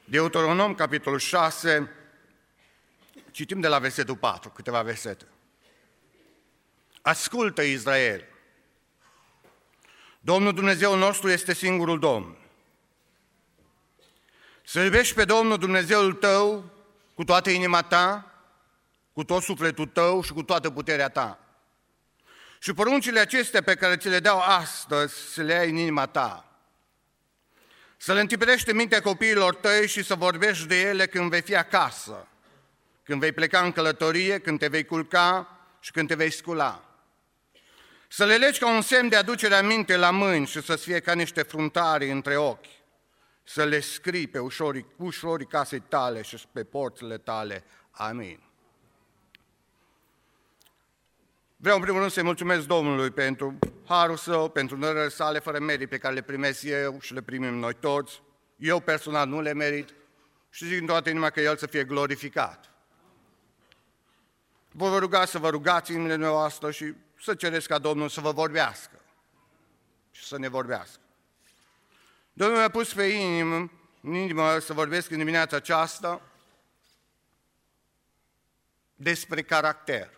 Deuteronom, capitolul 6, citim de la versetul 4, câteva versete. Ascultă, Israel! Domnul Dumnezeul nostru este singurul Domn. Să iubești pe Domnul Dumnezeul tău cu toată inima ta, cu tot sufletul tău și cu toată puterea ta. Și poruncile acestea pe care ți le dau astăzi, să le ai în inima ta. Să le întiperești în mintea copiilor tăi și să vorbești de ele când vei fi acasă, când vei pleca în călătorie, când te vei culca și când te vei scula. Să le legi ca un semn de aducere aminte la mâini și să-ți fie ca niște fruntari între ochi. Să le scrii pe ușorii casei tale și pe porțile tale. Amin. Vreau în primul rând să-i mulțumesc Domnului pentru harul său, pentru nărările sale fără merit pe care le primesc eu și le primim noi toți. Eu personal nu le merit și zic în toată inima că El să fie glorificat. Vă ruga să vă rugați inimile noastre și să cereți ca Domnul să vă vorbească și să ne vorbească. Domnul mi-a pus pe inimă să vorbesc în dimineața aceasta despre caracter.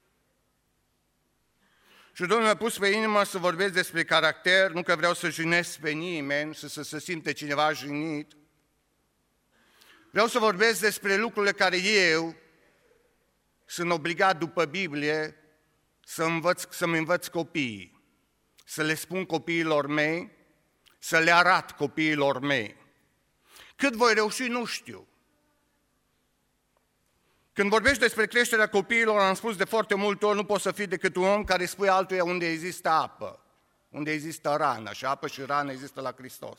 Și Domnul mi-a pus pe inimă să vorbesc despre caracter, nu că vreau să jignesc pe nimeni și să se simte cineva jignit. Vreau să vorbesc despre lucrurile care eu sunt obligat după Biblie să-mi învăț copiii, să le spun copiilor mei, să le arat copiilor mei. Cât voi reuși, nu știu. Când vorbești despre creșterea copiilor, am spus de foarte multe ori, nu poți să fii decât un om care spune altuia unde există apă, unde există rană, și apă și rană există la Hristos.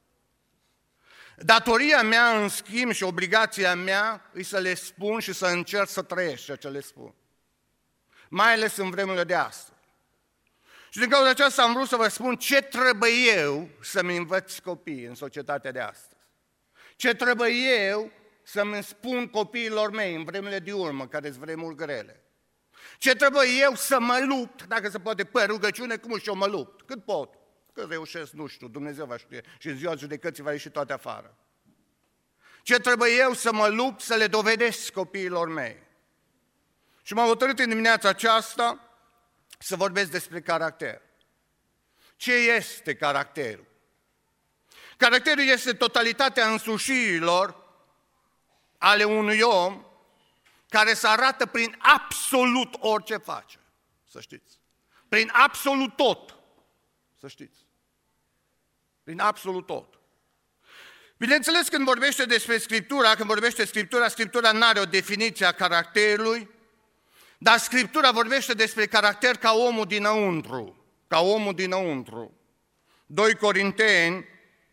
Datoria mea, în schimb, și obligația mea, e să le spun și să încerc să trăiesc ceea ce le spun. Mai ales în vremurile de astăzi. Și din cauza aceasta am vrut să vă spun ce trebuie eu să-mi învăț copiii în societatea de astăzi. Ce trebuie eu să-mi spun copiilor mei în vremurile de urmă, care sunt vremuri grele. Ce trebuie eu să mă lupt, dacă se poate, pe rugăciune, cum și eu mă lupt. Cât pot, cât reușesc, nu știu, Dumnezeu va știe. Și în ziua judecății va ieși toate afară. Ce trebuie eu să mă lupt, să le dovedesc copiilor mei. Și m-am hotărât în dimineața aceasta să vorbesc despre caracter. Ce este caracterul? Caracterul este totalitatea însușirilor ale unui om care se arată prin absolut orice face, să știți. Prin absolut tot, să știți. Prin absolut tot. Bineînțeles, când vorbește despre Scriptura, când vorbește Scriptura nu are o definiție a caracterului, dar Scriptura vorbește despre caracter ca omul dinăuntru, ca omul dinăuntru. 2 Corinteni,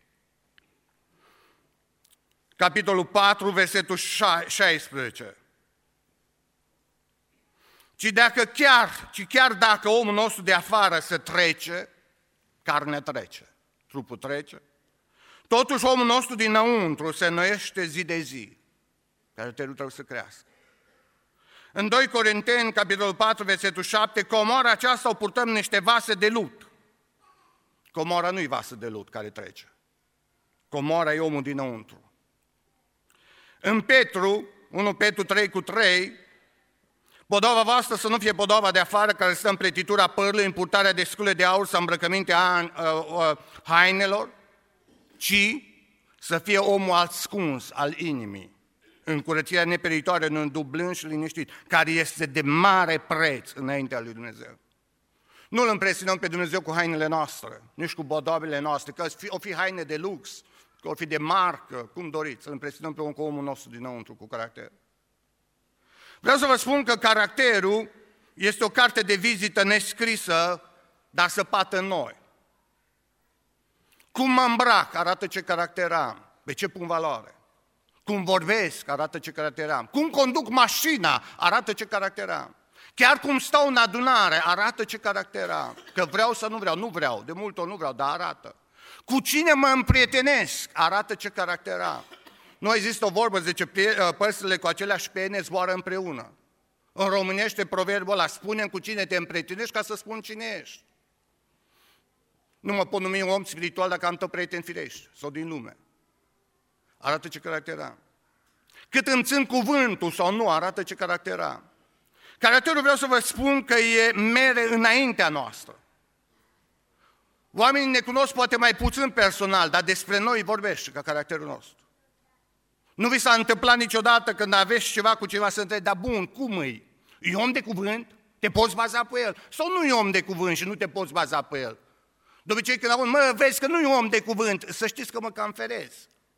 capitolul 4, versetul 16. Chiar dacă omul nostru de afară se trece, carnea trece, trupul trece, totuși omul nostru dinăuntru se înnoiește zi de zi, caracterul trebuie să crească. În 2 Corinteni, capitolul 4, versetul 7, comora aceasta o purtăm în niște vase de lut. Comora nu-i vasă de lut care trece. Comora e omul dinăuntru. În Petru, 1 Petru 3:3, podova voastră să nu fie podova de afară care stă în pletitura părului, în purtarea de scule de aur sau îmbrăcămintea hainelor, ci să fie omul ascuns al inimii, în curățirea neperitoare, în dublând și liniștit, care este de mare preț înaintea lui Dumnezeu. Nu îl impresionăm pe Dumnezeu cu hainele noastre, nici cu bodobile noastre, că o fi haine de lux, că o fi de marcă, cum doriți, să-l impresionăm pe omul nostru dinăuntru cu caracter. Vreau să vă spun că caracterul este o carte de vizită nescrisă, dar săpată în noi. Cum mă îmbrac arată ce caracter am, pe ce pun valoare. Cum vorbesc arată ce caracter am. Cum conduc mașina arată ce caracter am. Chiar cum stau în adunare arată ce caracter am. Că vreau să nu vreau, de multe ori nu vreau, dar arată. Cu cine mă împrietenesc arată ce caracter am. Nu există o vorbă, zice, păsările cu aceleași pene zboară împreună. În românește proverbul ăla, spune cu cine te împrietenești ca să spun cine ești. Nu mă pot numi un om spiritual dacă am tot prieteni firești sau din lume. arată ce caracter am. Cât îmi țin cuvântul sau nu, arată ce caracter am. Caracterul, vreau să vă spun că e mere înaintea noastră. Oamenii ne cunosc poate mai puțin personal, dar despre noi vorbește ca caracterul nostru. Nu vi s-a întâmplat niciodată când aveți ceva cu ceva să întrebi, dar bun, cum îi? E om de cuvânt? Te poți baza pe el? Sau nu e om de cuvânt și nu te poți baza pe el? De obicei când aud, vezi că nu e om de cuvânt, să știți că mă cam ferez.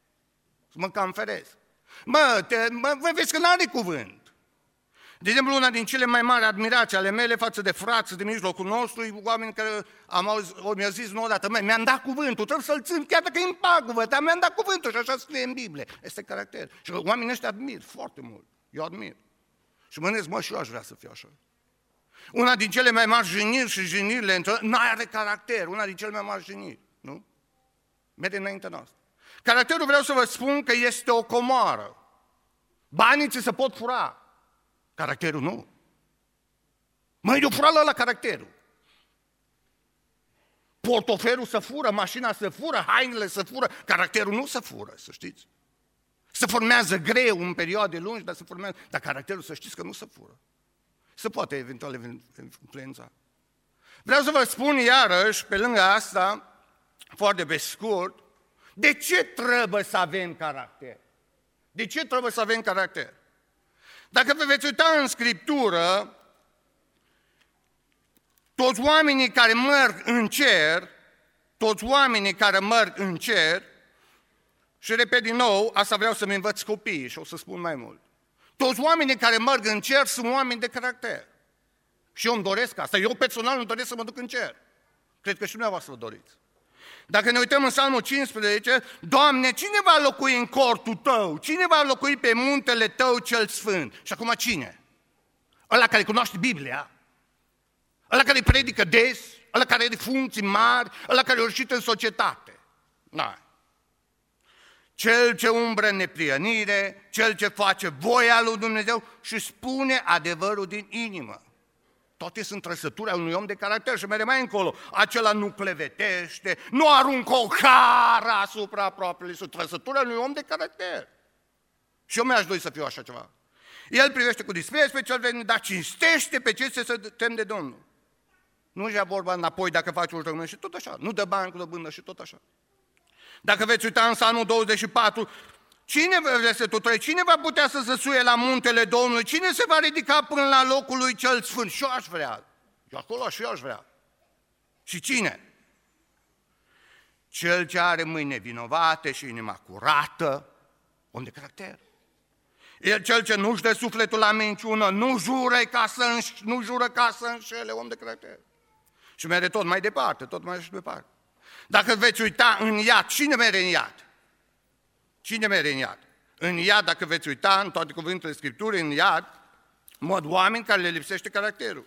Vezi că nu are cuvânt. De exemplu, una din cele mai mari admirații ale mele față de frați din mijlocul nostru, oameni care mi-au zis nu odată, mi-am dat cuvântul, trebuie să-l țin, chiar dacă e în pagubă, dar mi-am dat cuvântul și așa scrie în Biblie. Este caracter. Și oamenii ăștia admir foarte mult. Eu admir. Și mă gândesc, și eu aș vrea să fiu așa. Una din cele mai mari jiniri și jinirile, nu are caracter, una din cele mai mari jiniri, nu? Merge înaintea noastră. Caracterul, vreau să vă spun că este o comoară. Banii ți se pot fura. Caracterul nu. Eu fură la caracterul. Portofelul se fură, mașina se fură, hainele se fură, caracterul nu se fură, să știți. Se formează greu în perioade lungi, dar caracterul să știți că nu se fură. Se poate eventual influența. Vreau să vă spun iarăși, pe lângă asta, foarte pe scurt, de ce trebuie să avem caracter? De ce trebuie să avem caracter? Dacă vă veți uita în Scriptură, toți oamenii care merg în cer, și repet din nou, asta vreau să-mi învăț copiii și o să spun mai mult. Toți oamenii care merg în cer sunt oameni de caracter. Și eu îmi doresc asta. Eu personal îmi doresc să mă duc în cer. Cred că și dumneavoastră vă doriți. Dacă ne uităm în Psalmul 15, Doamne, cine va locui în cortul Tău? Cine va locui pe muntele Tău cel sfânt? Și acum cine? Ăla care cunoaște Biblia? Ăla care predică des? Ăla care are funcții mari? Ăla care a ieșit în societate? Nu. Cel ce umbră în neprihănire, cel ce face voia lui Dumnezeu și spune adevărul din inimă. Toate sunt trăsături ale unui om de caracter și merge mai încolo. Acela nu clevetește, nu aruncă o cară asupra aproapelui, sunt trăsături ale unui om de caracter. Și eu mi-aș dori să fiu așa ceva. El privește cu dispreț pe cel venit, dar cinstește pe cei ce se tem de Domnul. Nu-și ia vorba înapoi dacă faci urmă și tot așa. Nu dă bani cu dobândă și tot așa. Dacă veți uita în Psalmul 24, cine va putea să se suie la muntele Domnului? Cine se va ridica până la locul lui cel sfânt? Și eu aș vrea. Eu acolo și eu aș vrea. Și cine? Cel ce are mâini nevinovate și inima curată, om de caracter. Cel ce nu-și dă sufletul la minciună, nu jură ca să înșele, om de caracter. Și merge tot mai departe, tot mai departe. Dacă veți uita în iad, cine merge în iad? Cine merge în iad? În iad, dacă veți uita în toate cuvintele Scripturii, în iad, mod oameni care le lipsește caracterul.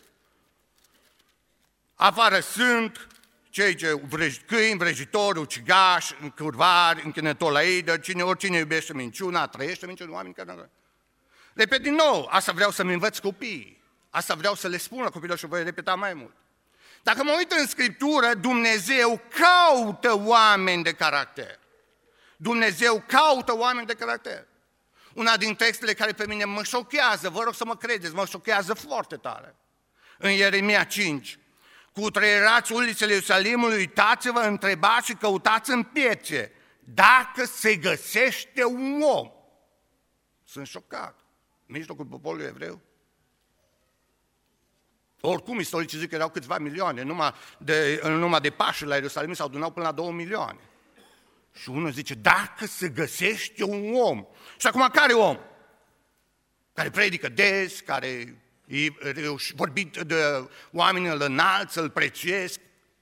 Afară sunt cei ce câini, vrăjitori, ucigași, curvari, închinători la idă, oricine iubește minciuna, trăiește minciuna, oameni care nu. Repet din nou, asta vreau să-mi învăț copiii, asta vreau să le spun la copiilor și voi repeta mai mult. Dacă mă uit în Scriptură, Dumnezeu caută oameni de caracter. Dumnezeu caută oameni de caracter. Una din textele care pe mine mă șochează, vă rog să mă credeți, mă șochează foarte tare. În Ieremia 5, cutreierați ulițele Ierusalimului, uitați-vă, întrebați și căutați în piețe, dacă se găsește un om. Sunt șocat. În mijlocul poporului evreu. Oricum, istoricii zic că erau câțiva milioane, numai de Paște la Ierusalim s-au adunat până la 2 milioane. Și unul zice, dacă se găsește un om. Și acum care om? Care predică des, care vorbit de oameni îl înalță, îl prețuiesc.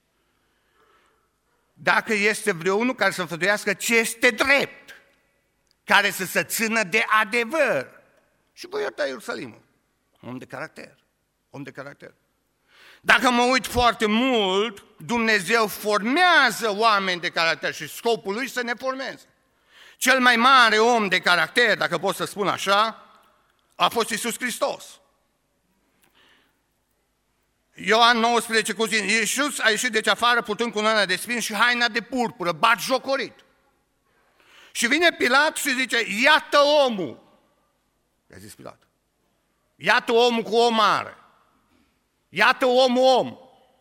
Dacă este vreunul care să înfăptuiască ce este drept, care să se țină de adevăr. Și voi ierta Ierusalimul. Om de caracter. Om de caracter. Dacă mă uit foarte mult, Dumnezeu formează oameni de caracter și scopul lui să ne formeze. Cel mai mare om de caracter, dacă pot să spun așa, a fost Iisus Hristos. Ioan 19 cu zi, Iisus a ieșit deci afară purtând cunoana de spini și haina de purpură, batjocorit. Și vine Pilat și zice, iată omul. I-a zis Pilat. Iată omul cu O mare. Iată omul.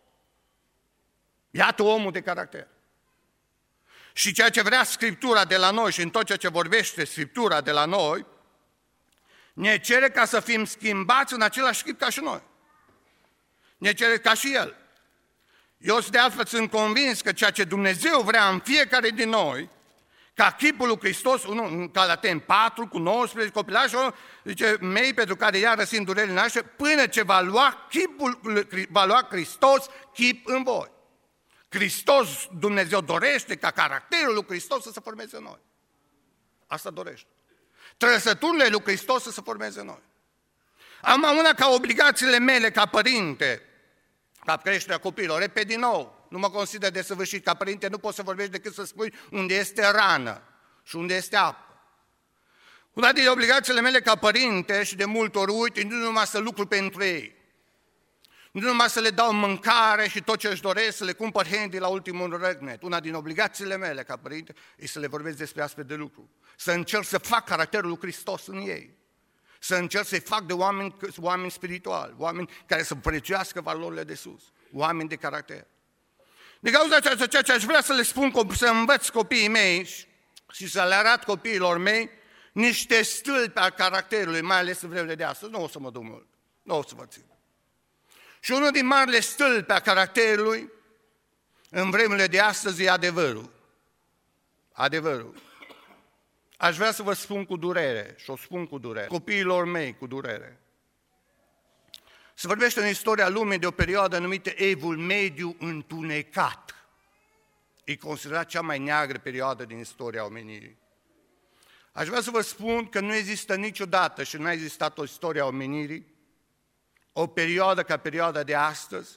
Iată omul de caracter. Și ceea ce vrea Scriptura de la noi și în tot ceea ce vorbește Scriptura de la noi, ne cere ca să fim schimbați în același chip ca și noi. Ne cere ca și El. Eu de altfel sunt convins că ceea ce Dumnezeu vrea în fiecare din noi, ca chipul lui Hristos, în Galaten 4, cu 19 copilași, zice, mei pentru care iar răsind durerile noastre, până ce va lua Hristos chip în voi. Hristos, Dumnezeu dorește ca caracterul lui Hristos să se formeze în noi. Asta dorește. Trăsăturile lui Hristos să se formeze în noi. Am una ca obligațiile mele ca părinte, ca creșterea copiilor. Repet din nou, nu mă consider desăvârșit ca părinte, nu poți să vorbești decât să spui unde este rană și unde este apă. Una din obligațiile mele ca părinte și de multe ori uit, nu numai să lucru pentru ei, nu numai să le dau mâncare și tot ce își doresc, să le cumpăr handy la ultimul răgnet. Una din obligațiile mele ca părinte e să le vorbesc despre astfel de lucruri. Să încerc să fac caracterul lui Hristos în ei. Să încerc să-i fac de oameni spirituali, oameni care să prețuiască valorile de sus, oameni de caracter. De cauza aceasta, ceea ce aș vrea să le spun, să învăț copiii mei și să le arăt copiilor mei niște stâlpi al caracterului, mai ales în vremurile de astăzi. Nu o să mă duc mult, nu o să vă țin. Și unul din marile stâlpi a caracterului în vremurile de astăzi e adevărul. Adevărul. Aș vrea să vă spun cu durere, și o spun cu durere, copiilor mei cu durere. Se vorbește în istoria lumii de o perioadă numită Evul Mediu întunecat. E considerat cea mai neagră perioadă din istoria omenirii. Aș vrea să vă spun că nu există niciodată și nu a existat o istoria omenirii, o perioadă ca perioada de astăzi,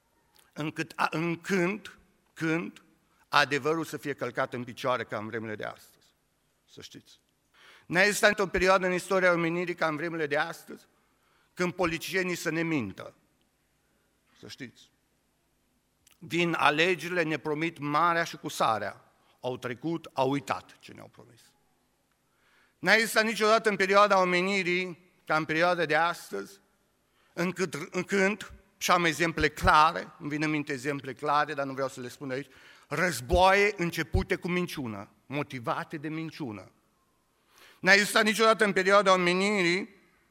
când adevărul să fie călcat în picioare ca în vremurile de astăzi. Să știți. N-a existat o perioadă în istoria omenirii ca în vremurile de astăzi, când politicienii să ne mintă. Să știți. Din alegerile ne promit marea și cu sarea. Au trecut, au uitat ce ne-au promis. N-a existat niciodată în perioada omenirii, ca în perioada de astăzi, încât, și am exemple clare, îmi vin în minte exemple clare, dar nu vreau să le spun aici, războaie începute cu minciună, motivate de minciună. N-a existat niciodată în perioada omenirii,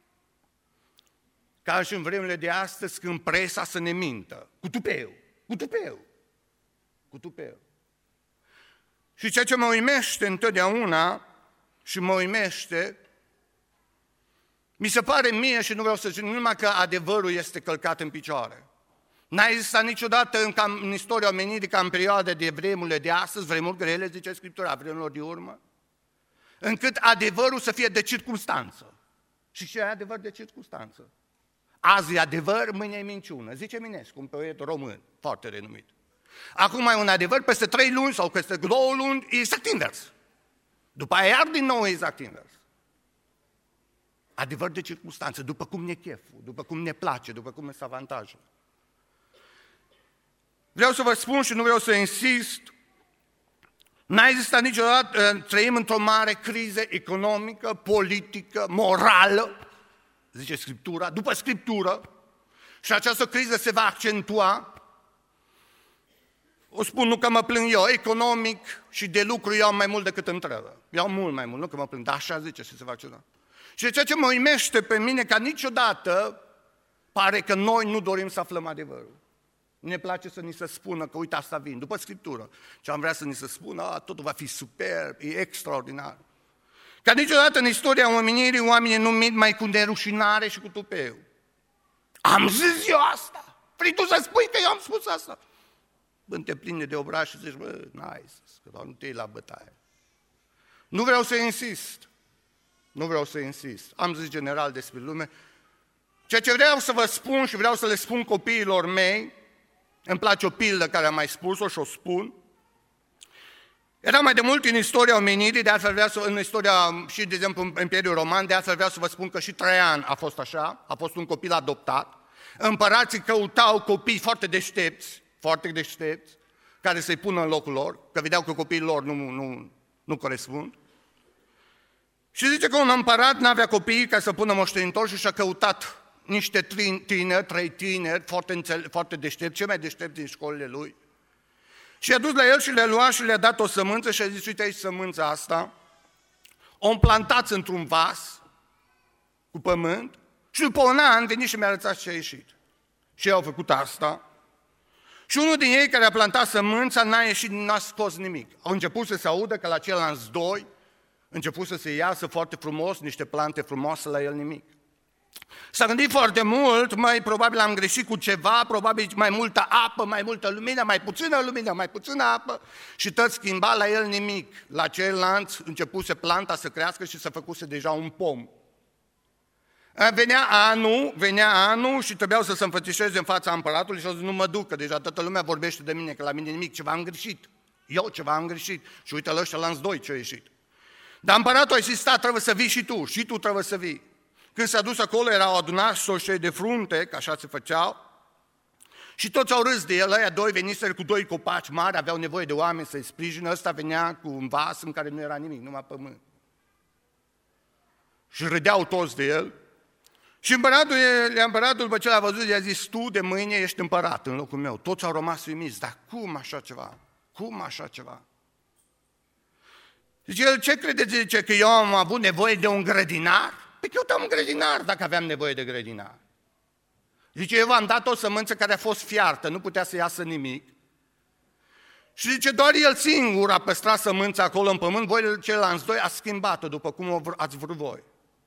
ca și în vremurile de astăzi, când presa să ne mintă, cu tupeu. Și ceea ce mă uimește întotdeauna, și mă uimește, mi se pare mie, și nu vreau să zic, numai că adevărul este călcat în picioare. N-a existat niciodată în istoria omenirii ca în perioada de vremurile de astăzi, vremuri grele, zice Scriptura, vremurilor de urmă, încât adevărul să fie de circunstanță. Și ce e adevăr de circunstanță? Azi e adevăr, mâine e minciună. Zice Eminescu, un poet român, foarte renumit. Acum e un adevăr, peste 3 luni sau peste 2 luni, e exact invers. După aia iar din nou e exact invers. Adevăr de circunstanță, după cum ne cheful, după cum ne place, după cum este avantajul. Vreau să vă spun și nu vreau să insist, n-a existat niciodată, trăim într-o mare criză economică, politică, morală, zice Scriptura, după Scriptură, și această criză se va accentua. O spun, nu că mă plâng eu, economic și de lucru iau mai mult decât îmi trebuie. Iau mult mai mult, nu că mă plâng, dar așa zice și se va accentua. Și ceea ce mă uimește pe mine, ca niciodată pare că noi nu dorim să aflăm adevărul. Ne place să ni se spună că uite asta vin, după Scriptură. Ce am vrea să ni se spună, totul va fi superb, e extraordinar. Ca niciodată în istoria omenirii, oamenii nu mint mai cu nerușinare și cu tupeu. Am zis eu asta, vrei tu să spui că eu am spus asta? Când te pline de obraj și zici, bă, n-ai că doar nu te iei la bătaie. Nu vreau să insist, am zis general despre lume. Ceea ce vreau să vă spun și vreau să le spun copiilor mei, îmi place o pildă care am mai spus-o și o spun. Era mai de mult în istoria omenirii, de altfel vreau să, în istoria și, de exemplu, în Imperiul Roman, de altfel vreau să vă spun că și Traian a fost așa, a fost un copil adoptat. Împărații căutau copii foarte deștepți, care să-i pună în locul lor, că vedeau că copiii lor nu corespund. Și zice că un împărat n-avea copii ca să pună moștenitor și și-a căutat niște trei tineri foarte deștepți, cei mai deștepți din școlile lui. Și i-a dus la el și le-a luat și le-a dat o sămânță și a zis, uite aici sămânța asta, o împlantați într-un vas cu pământ și după un an veni și mi-a arătat ce a ieșit. Și ei au făcut asta. Și unul din ei care a plantat sămânța n-a ieșit, n-a scos nimic. Au început să se audă că la ceilalți doi început să se iasă foarte frumos, niște plante frumoase, la el nimic. S-a gândit foarte mult, probabil am greșit cu ceva, probabil mai multă apă, mai multă lumină, mai puțină apă și tot schimba, la el nimic. La ceilalți începuse planta să crească și să făcuse deja un pom. Venea anul și trebuiau să se înfățișeze în fața împăratului și au zis, nu mă duc, că deja toată lumea vorbește de mine, că la mine nimic, ceva am greșit. Eu ceva am greșit. Și uite la ăștia lanți doi ce a ieșit. Dar împăratul a zis, trebuie să vii și tu trebuie să vii. Când s-a dus acolo, erau adunați soșei de frunte, că așa se făceau, și toți au râs de el, ăia doi veniseră cu doi copaci mari, aveau nevoie de oameni să-i sprijină, ăsta venea cu un vas în care nu era nimic, numai pământ. Și râdeau toți de el. Și împăratul, după ce l-a văzut, i-a zis, tu de mâine ești împărat în locul meu. Toți au rămas uimiți, dar cum așa ceva? Cum așa ceva? Zice el, ce credeți? Zice că eu am avut nevoie de un grădinar? Păi eu un grădinar dacă aveam nevoie de grădinar. Zice, eu v-am dat o sămânță care a fost fiartă, nu putea să iasă nimic. Și zice, doar el singur a păstrat sămânța acolo în pământ, voi ceilalți doi ați schimbat-o după cum ați vrut voi.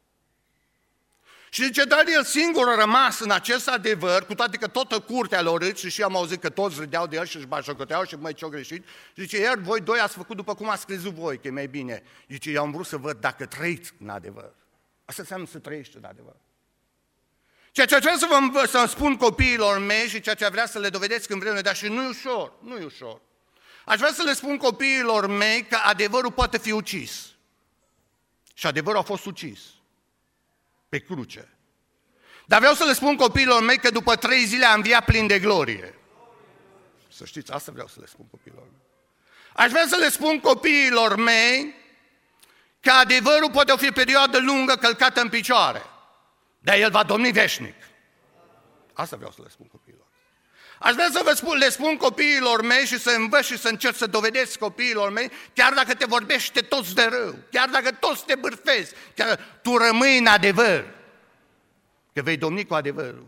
Și zice, dar el singur a rămas în acest adevăr, cu toate că toată curtea l-a rât și am auzit că toți râdeau de el și își bașocoteau și mai ce-au greșit. Zice, iar voi doi ați făcut după cum ați crezut voi, că e mai bine. Zice, eu am vrut să văd dacă trăiți în adevăr. Asta înseamnă să trăiești în adevăr. Ceea ce vreau să-mi spun copiilor mei și ceea ce vrea să le dovedesc în vremea de și nu e ușor. Aș vrea să le spun copiilor mei că adevărul poate fi ucis. Și adevărul a fost ucis. Pe cruce. Dar vreau să le spun copiilor mei că după 3 zile a înviat plin de glorie. Să știți, asta vreau să le spun copiilor mei. Aș vrea să le spun copiilor mei că adevărul poate fi o perioadă lungă călcată în picioare, dar el va domni veșnic. Asta vreau să le spun copiilor. Aș vrea să le spun copiilor mei și să învăț și să încerc să dovedesc copiilor mei, chiar dacă te vorbește toți de rău, chiar dacă toți te bârfezi, chiar tu rămâi în adevăr, că vei domni cu adevărul.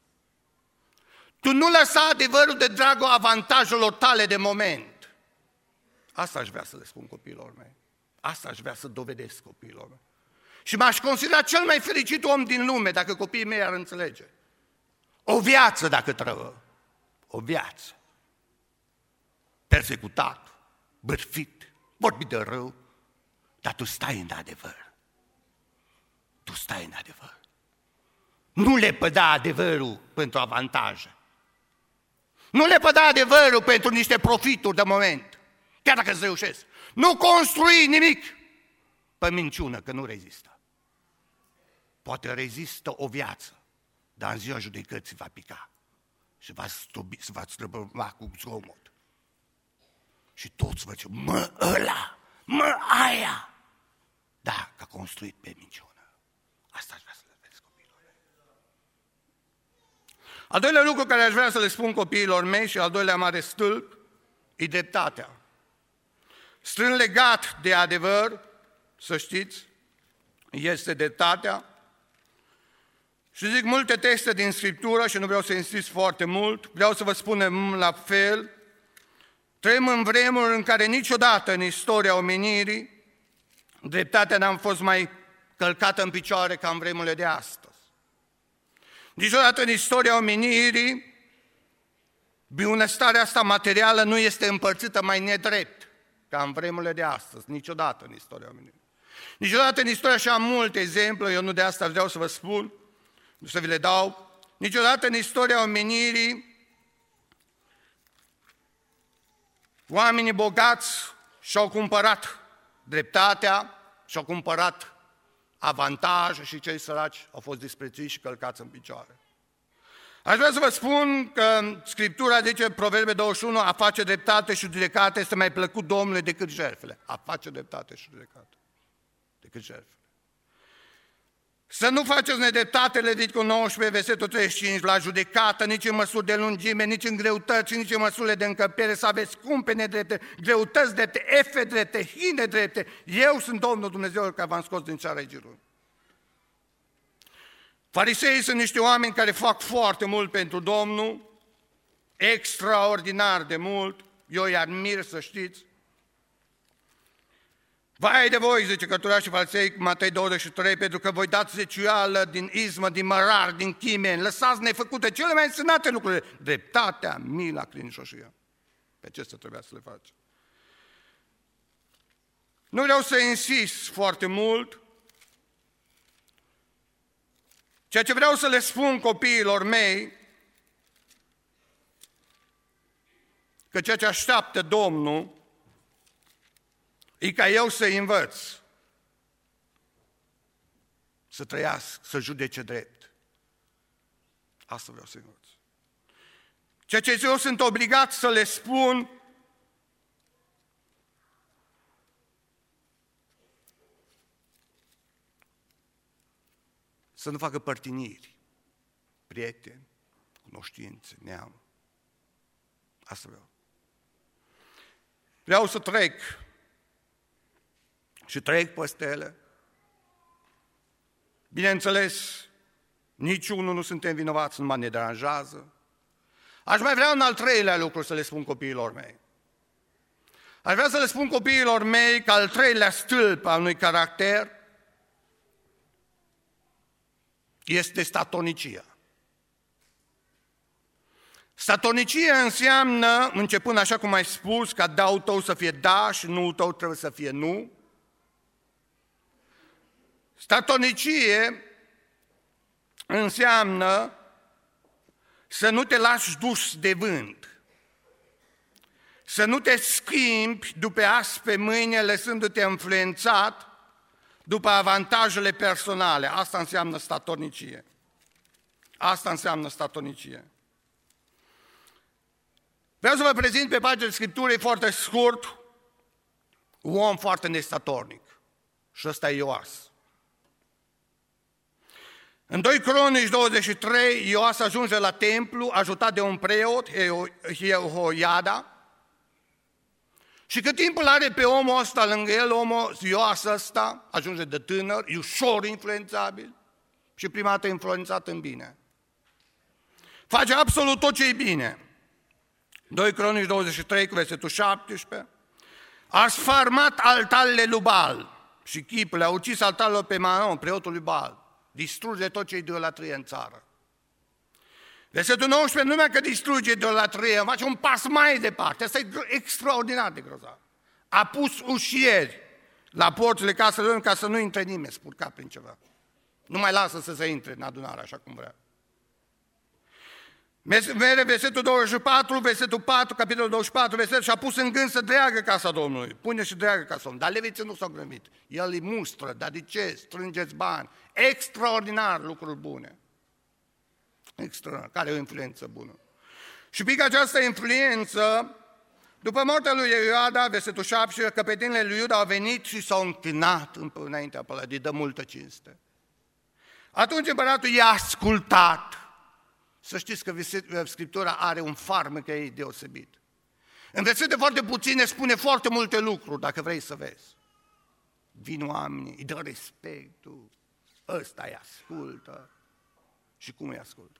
Tu nu lăsa adevărul de dragul avantajelor tale de moment. Asta aș vrea să le spun copiilor mei. Asta aș vrea să dovedesc copiilor mei. Și m-aș considera cel mai fericit om din lume dacă copiii mei ar înțelege. O viață dacă trăvă. O viață. Persecutat, bârfit, vorbit de rău, dar tu stai în adevăr. Tu stai în adevăr. Nu le păda adevărul pentru avantaje. Nu le păda adevărul pentru niște profituri de moment, chiar dacă îți reușesc. Nu construi nimic pe minciună, că nu rezistă. Poate rezistă o viață, dar în ziua judecății va pica și va străbăma cu zgomot. Și toți vă zic, mă ăla, mă aia. Da, că a construit pe minciună. Asta aș vrea să le vezi copiilor mei. Al doilea lucru care aș vrea să le spun copiilor mei și al doilea mare stâlp e dreptatea. Strâns legat de adevăr, să știți, este dreptatea. Și zic multe texte din Scriptură și nu vreau să insist foarte mult, vreau să vă spun la fel, trăim în vremuri în care niciodată în istoria omenirii dreptatea n-a fost mai călcată în picioare ca în vremurile de astăzi. Niciodată în istoria omenirii bunăstarea asta materială nu este împărțită mai nedrept ca în vremurile de astăzi, niciodată în istoria omenirii. Niciodată în istoria, și am multe exemple, eu nu de asta vreau să vă spun, nu să vi le dau, niciodată în istoria omenirii oamenii bogați și-au cumpărat dreptatea, și-au cumpărat avantaje și cei săraci au fost disprețuiți și călcați în picioare. Aș vrea să vă spun că Scriptura zice, Proverbe 21, a face dreptate și judecată este mai plăcut Domnului decât jertfele. A face dreptate și judecată decât jertfele. Să nu faceți nedreptate, Leviticul 19, versetul 35, la judecată, nici în măsuri de lungime, nici în greutăți, nici în măsurile de încăpere, să aveți scumpe nedrepte, greutăți drepte, efe drepte, hine drepte. Eu sunt Domnul Dumnezeu care v-am scos din țara Egiptului. Fariseii sunt niște oameni care fac foarte mult pentru Domnul, extraordinar de mult, eu îi admir, să știți. Vai de voi, zice cărturașii farisei, Matei 23, pentru că voi dați zeciuială din izmă, din mărar, din chimeni, lăsați nefăcute cele mai însemnate lucruri, dreptatea, mila, credincioșia. Pe acestea trebuia să le faci. Nu vreau să insist foarte mult. Ceea ce vreau să le spun copiilor mei, că ceea ce așteaptă Domnul e ca eu să-i învăț să trăiască, să judece drept. Asta vreau să-i învăț. Ceea ce eu sunt obligat să le spun, să nu facă părtiniri, prieteni, cunoștințe, neam. Asta vreau. Vreau să trec și trec peste ele. Bineînțeles, niciunul nu suntem vinovați, nu mă ne deranjează. Aș mai vrea un al treilea lucru să le spun copiilor mei. Aș vrea să le spun copiilor mei că al treilea stâlp al unui caracter este statornicia. Statornicia înseamnă, începând așa cum ai spus, ca da-ul tău să fie da și nu-ul tău trebuie să fie nu. Statornicie înseamnă să nu te lași dus de vânt, să nu te schimbi după azi pe mâine, lăsându-te influențat după avantajele personale. Asta înseamnă statornicie. Asta înseamnă statornicie. Vreau să vă prezint pe pagina Scripturii foarte scurt un om foarte nestatornic. Și ăsta e Ioas. În 2 Cronici 23, Ioas ajunge la templu, ajutat de un preot, Jehoiada. Și cât timp îl are pe omul ăsta lângă el, omul Ioas ăsta, ajunge de tânăr, e ușor influențabil și prima dată influențat în bine. Face absolut tot ce e bine. 2 Cronici 23, cu versetul 17. A sfarmat altarele lui Baal și chipurile, a ucis altarul pe Manon, preotul lui Baal. Distruge tot ce e idolatrie în țară. Versetul 19, nu numai că distruge idolatrie, face un pas mai departe. Asta e extraordinar de grozav. A pus ușieri la porțile caselor ca să nu intre nimeni spurcat prin ceva. Nu mai lasă să se intre în adunare așa cum vrea. Versetul 24, versetul 4, capitolul 24, versetul, și-a pus în gând să dreagă casa Domnului. Pune și dreagă casa Domnului. Dar leviții nu s-au grăbit. El îi mustră, dar de ce? Strângeți bani. Extraordinar lucruri bune. Extraordinar. Care e o influență bună. Și pică această influență, după moartea lui Ioada, versetul 7, căpetenile lui Iuda au venit și s-au închinat înaintea pălării, dă multă cinste. Atunci împăratul i-a ascultat. Să știți că Scriptura are un farmec ei deosebit. În versete foarte puține spune foarte multe lucruri, dacă vrei să vezi. Vin oamenii, îi dă respectul, ăsta îi ascultă. Și cum îi ascultă?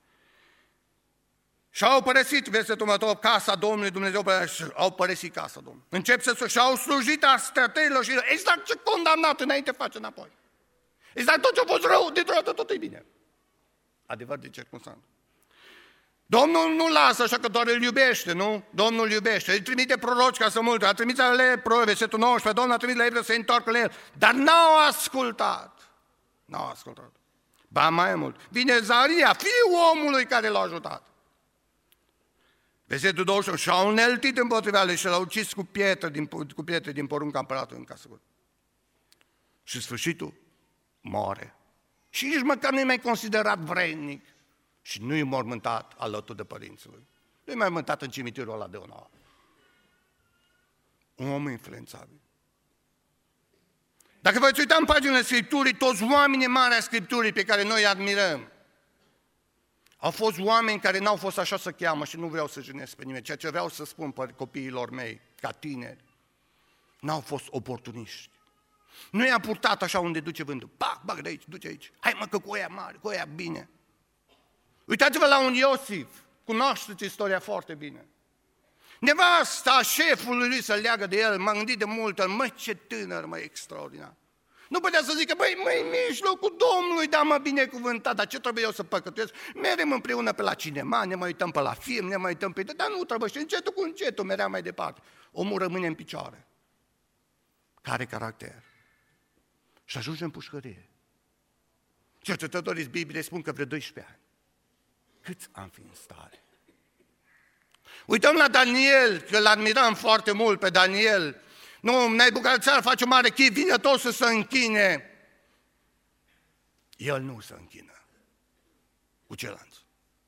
Și au părăsit, versetul următor, casa Domnului Dumnezeu, au părăsit casa Domnului. Încep și-au slujit a strătăilor și exact ce condamnat înainte face înapoi. Exact tot ce a fost rău, dintr-o dată tot e bine. Adevăr de circunstanță. Domnul nu lasă așa că doar îl iubește, nu? Domnul îl iubește. Îi trimite proroci ca să multe. A trimis la ele proroci, versetul 19, Domnul a trimis la ele să se întoarcă la el. Dar n-au ascultat. N-au ascultat. Ba mai mult. Vine Zaria, fiul omului care l-a ajutat. Versetul 21, și-au îneltit împotriva lui și l-au ucis cu pietre din porunca împăratului în casă. Și sfârșitul moare. Și nici măcar nu-i mai considerat vrednic și nu-i mormântat alături de părinții lui. Nu-i mai mormântat în cimitirul ăla de onoare. Un om influențabil. Dacă vă uita în paginile Scripturii, toți oamenii mari ai Scripturii pe care noi îi admirăm, au fost oameni care n-au fost așa să cheamă și nu vreau să jânesc pe nimeni. Ceea ce vreau să spun pe copiilor mei, ca tineri, n-au fost oportuniști. Nu i-a purtat așa unde duce vântul. Bag de aici, duce aici. Hai mă că cu ăia mari, cu ăia bine. Uitați-vă la un Iosif, cunoașteți istoria foarte bine. Nevasta șefului lui să-l leagă de el, m-am gândit de multe ori, măi ce tânăr, măi extraordinar. Nu putea să zică, băi, în mijlocul Domnului, da mă binecuvântat, dar ce trebuie eu să păcătuiesc? Merem împreună pe la cinema, ne mai uităm pe la film, ne mai uităm pe... Dar nu trebuie, și încetul cu încetul, merea mai departe. Omul rămâne în picioare. Care caracter? Și ajunge în pușcărie. Cercetătorii Bibliei spun că vreo 12 ani. Câți am fi în stare? Uităm la Daniel, că îl admiram foarte mult pe Daniel. Nu, Nebucadnețar face o mare chip, vine tot să se închine. El nu se închină cu ceilalți.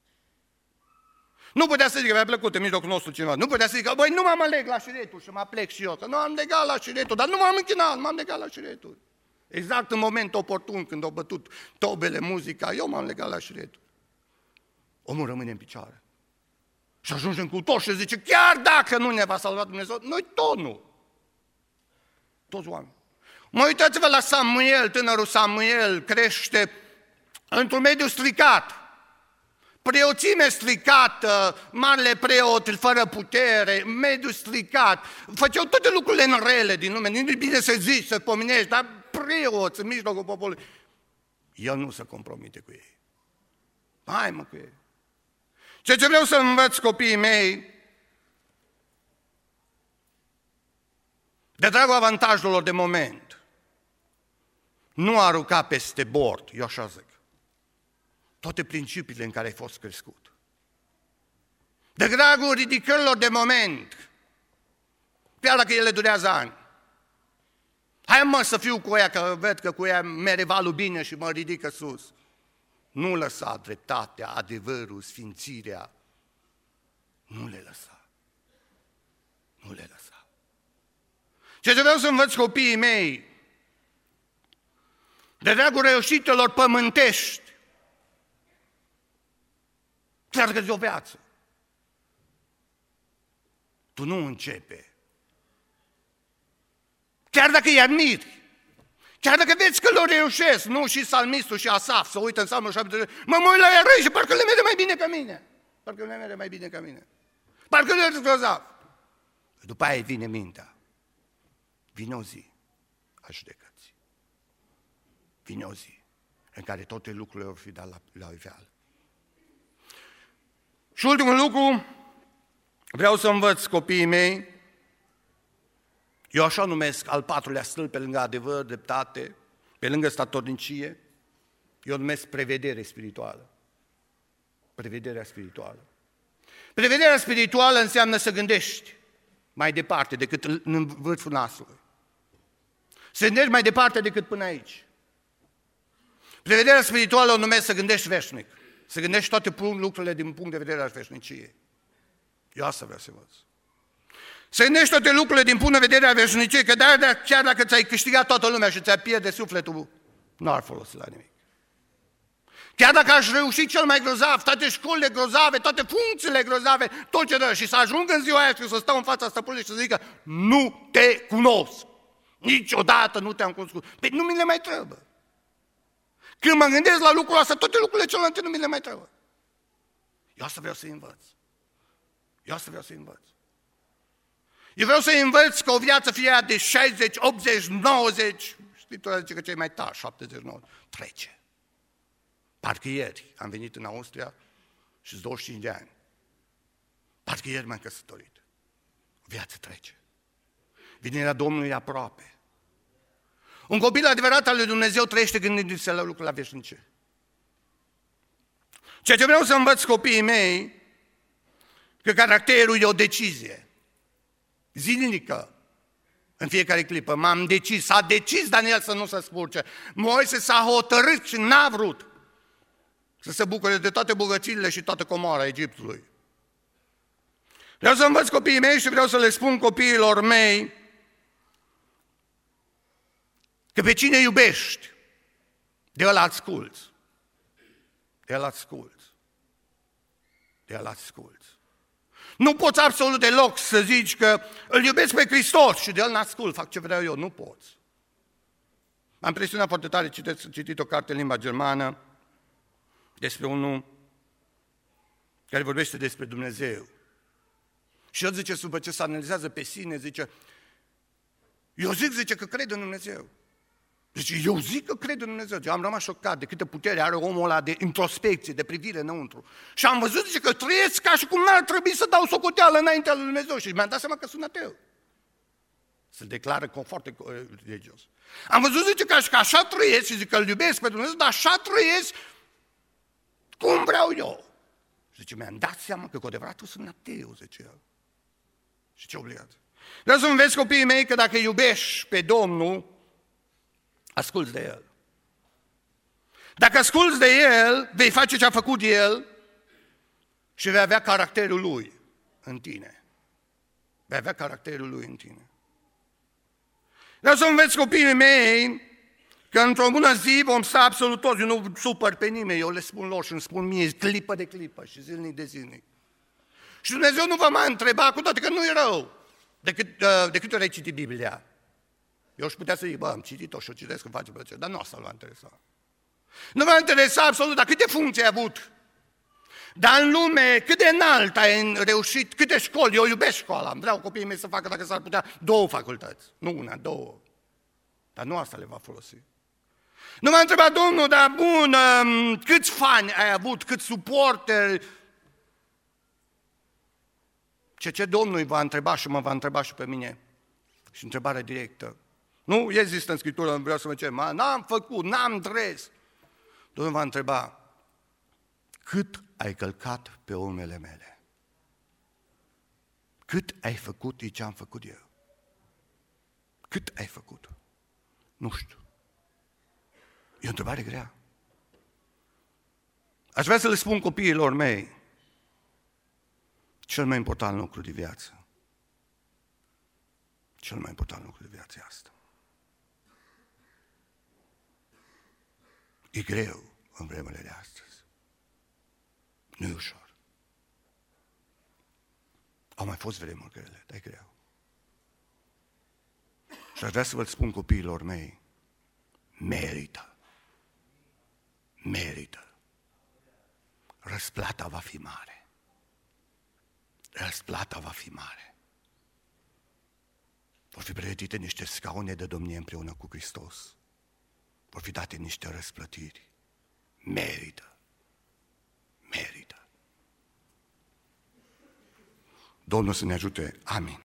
Nu putea să zică, mi-a plăcut în mijlocul nostru cineva. Nu putea să zică, băi, nu m-am aleg la șiretul și mă plec și eu, că nu am legat la șiretul, dar nu m-am închinat, m-am legat la șiretul. Exact în momentul oportun, când au bătut tobele, muzica, eu m-am legat la șiretul. Omul rămâne în picioare. Și ajungem cu tot și zice, chiar dacă nu ne va salva Dumnezeu, noi tot nu. Toți oameni. Mă uitați-vă la Samuel, tânărul Samuel crește într-un mediu stricat. Preoțime stricată, marele preot fără putere, mediu stricat. Făceau toate lucrurile în rele din lume, nu-i bine să zici, să pomenești, dar preoți în mijlocul poporului. El nu se compromite cu ei. Hai mă cu ei. Ceea ce vreau să învăț copiii mei, de dragul avantajelor de moment, nu arunca peste bord, eu așa zic, toate principiile în care ai fost crescut. De dragul ridicărilor de moment, chiar dacă ele durează ani. Hai mă să fiu cu ea, că văd că cu ea mere valul bine și mă ridică sus. Nu lăsa dreptatea, adevărul, sfințirea. Nu le lăsa. Nu le lăsa. Ce vreau să învăț copiii mei, de dragul reușitelor pământești, chiar că-ți o viață, tu nu începe. Chiar dacă îi admiri, chiar dacă vezi că le reușesc, nu și salmistul și Asaf, să uită în Psalmul 70, mă uit la ea răi și parcă le merge mai bine ca mine. Parcă le merge mai bine ca mine. Parcă le merge grozav. După aia vine mintea. Vine o zi a judecății. Vine o zi în care toate lucrurile vor fi dat la iveală. Și ultimul lucru, vreau să învăț copiii mei, eu așa numesc al patrulea stâlp pe lângă adevăr, dreptate, pe lângă statornicie, eu numesc prevedere spirituală. Prevederea spirituală. Prevederea spirituală înseamnă să gândești mai departe decât în vârful nasului. Să gândești mai departe decât până aici. Prevederea spirituală o numesc să gândești veșnic. Să gândești toate lucrurile din punct de vedere al veșniciei. Eu asta vreau să învăț. Să gândești toate lucrurile din punct de vedere al veșniciei, că chiar dacă ți-ai câștigat toată lumea și ți-ai pierde sufletul, nu ar folosi la nimic. Chiar dacă aș reuși cel mai grozav, toate școlile grozave, toate funcțiile grozave, tot ce dă, și să ajung în ziua aia și să stau în fața stăpânului și să zică, nu te cunosc, niciodată nu te-am cunoscut. Păi nu mi le mai trebuie. Când mă gândesc la lucrul ăsta, toate lucrurile celelalte nu mi le mai trebuie. Eu asta vreau să-i învăț. Eu vreau să-i învăț că o viață fie de 60, 80, 90, știi, tu zice că cei mai tari, 70, 90, trece. Parcă ieri am venit în Austria și 25 de ani. Parcă ieri m-am căsătorit. Viața trece. Venirea Domnului e aproape. Un copil adevărat al lui Dumnezeu trăiește gândindu-se la lucrul la veșnicie. Ceea ce vreau să învăț copiii mei, că caracterul e o decizie. Zilnică. În fiecare clipă. M-am decis. S-a decis Daniel să nu se spurce. Moise s-a hotărât și n-a vrut să se bucure de toate bogățiile și toată comoara Egiptului. Vreau să învăț copiii mei și vreau să le spun copiilor mei Că pe cine iubești, de ăla asculți. De ăla asculți. De ăla asculți. Nu poți absolut deloc să zici că îl iubesc pe Hristos și de el n-ascult, fac ce vreau eu. Nu poți. M-a impresionat foarte tare, citit o carte în limba germană despre unul care vorbește despre Dumnezeu. Și el zice, după ce se analizează pe sine, zice, eu zice că cred în Dumnezeu. Zice, eu zic că cred în Dumnezeu. Eu am rămas șocat de câtă putere are omul ăla de introspecție, de privire înăuntru. Și am văzut, zice, că trăiesc ca și cum n-ar trebui să dau socoteală înaintea lui Dumnezeu. Și mi-am dat seama că sunt ateu. Se declară foarte religios. Am văzut, zice, că așa trăiesc și zic că îl iubesc pe Dumnezeu, dar așa trăiesc cum vreau eu. Zice, mi-am dat seama că cu adevărat sunt ateu, zice el. Și ce obligat. Vreau să înveți copiii mei că dacă iubești pe Domnul, asculți de El. Dacă asculți de El, vei face ce a făcut El și vei avea caracterul Lui în tine. Vei avea caracterul Lui în tine. Vreau să înveți copiii mei că într-o bună zi vom sta absolut toți, eu nu supăr pe nimeni, eu le spun lor și îmi spun mie clipă de clipă și zilnic de zilnic. Și Dumnezeu nu va mai întreba, cu toate că nu e rău, de câte ori ai citit Biblia. Eu aș putea să zic, am citit-o și o citesc când face plăcere, dar nu asta l-a interesat. Nu va interesa absolut, dar câte funcții ai avut. Dar în lume, cât de înalt ai reușit, câte școli, eu iubesc școala, îmi vreau copiii mei să facă, dacă s-ar putea, 2 facultăți, nu una, 2. Dar nu asta le va folosi. Nu m-a întrebat Domnul, dar bun, câți fani ai avut, câți suporteri? Ce Domnul îi va întreba și mă va întreba și pe mine? Și întrebare directă. Nu există în Scriptură, vreau să mă cer, n-am făcut, n-am dres. Domnul va întreba, cât ai călcat pe urmele mele? Cât ai făcut de ce am făcut eu? Cât ai făcut? Nu știu. E o întrebare grea. Aș vrea să le spun copiilor mei, cel mai important lucru de viață. Cel mai important lucru de viață e asta. E greu în vremurile de astăzi. Nu e ușor. Au mai fost vremuri grele, dar e greu. Și aș vrea să vă spun copiilor mei, merită. Merită. Răsplata va fi mare. Răsplata va fi mare. Vor fi pregătite niște scaune de domnie împreună cu Hristos. Vor fi date niște răsplătiri. Merită. Merită. Domnul să ne ajute. Amin.